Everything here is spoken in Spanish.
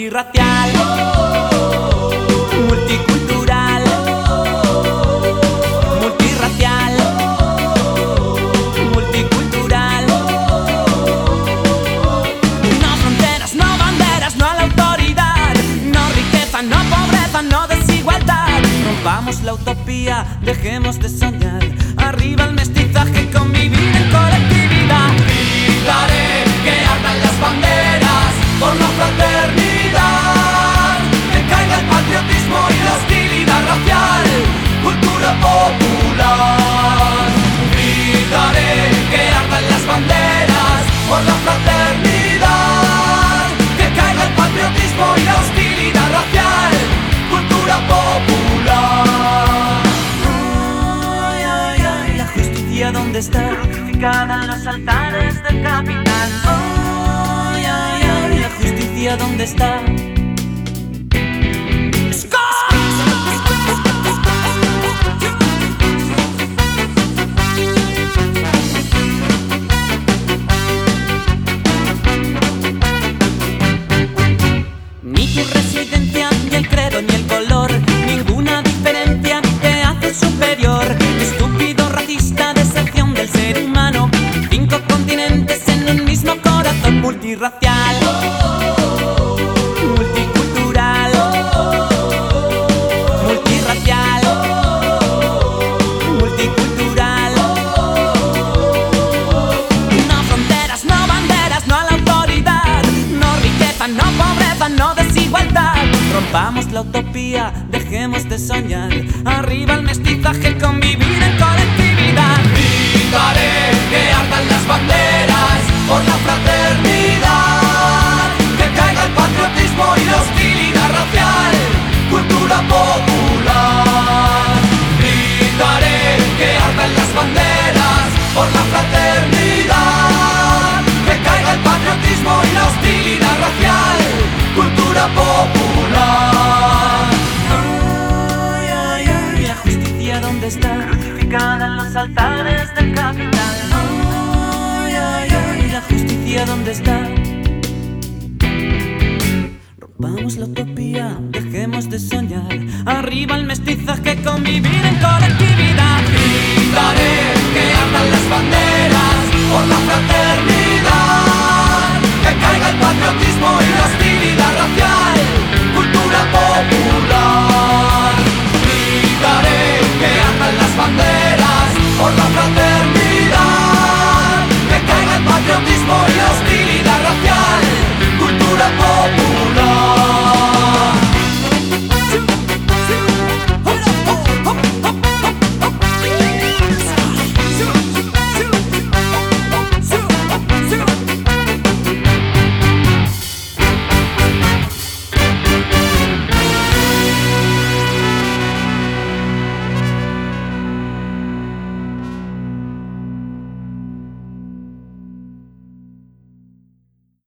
multirracial, multicultural, multirracial, multicultural. No fronteras, no banderas, no a la autoridad, no riqueza, no pobreza, no desigualdad. Rompamos la utopía, dejemos de soñar. Arriba el mestizaje, convivir en colectividad. Gritaré que ardan las banderas por la fraternidad, que caiga el patriotismo y la hostilidad racial, cultura popular. Gritaré que ardan las banderas por la fraternidad, que caiga el patriotismo y la hostilidad racial, cultura popular. Ay, ay, ay, la justicia ¿dónde está? Crucificada en los altares del capital. Ay, ay, ay, la justicia ¿dónde está? Ni tu residencia, ni el credo, ni el color, ninguna diferencia te hace superior. Estúpido, racista, deserción del ser humano. 5 continentes en un mismo corazón. Multirracial, multicultural, multirracial, multicultural. No fronteras, no banderas, no a la autoridad, no riqueza, no pobreza, no desigualdad. Rompamos la utopía, dejemos de soñar. Arriba el mestizaje, convivir en colectividad. Gritaré que ardan las banderas por la fraternidad, que caiga el patriotismo y la hostilidad racial, cultura popular. Gritaré que ardan las banderas por la fraternidad, que caiga el patriotismo y la hostilidad racial, cultura popular. Ay, ay, ay, la justicia ¿dónde está? Crucificada en los altares del capital. Ay, ay, ay, la justicia ¿dónde está? Rompamos la utopía, dejemos de soñar. Arriba el mestizaje, convivir en colectividad. Gritaré que ardan las banderas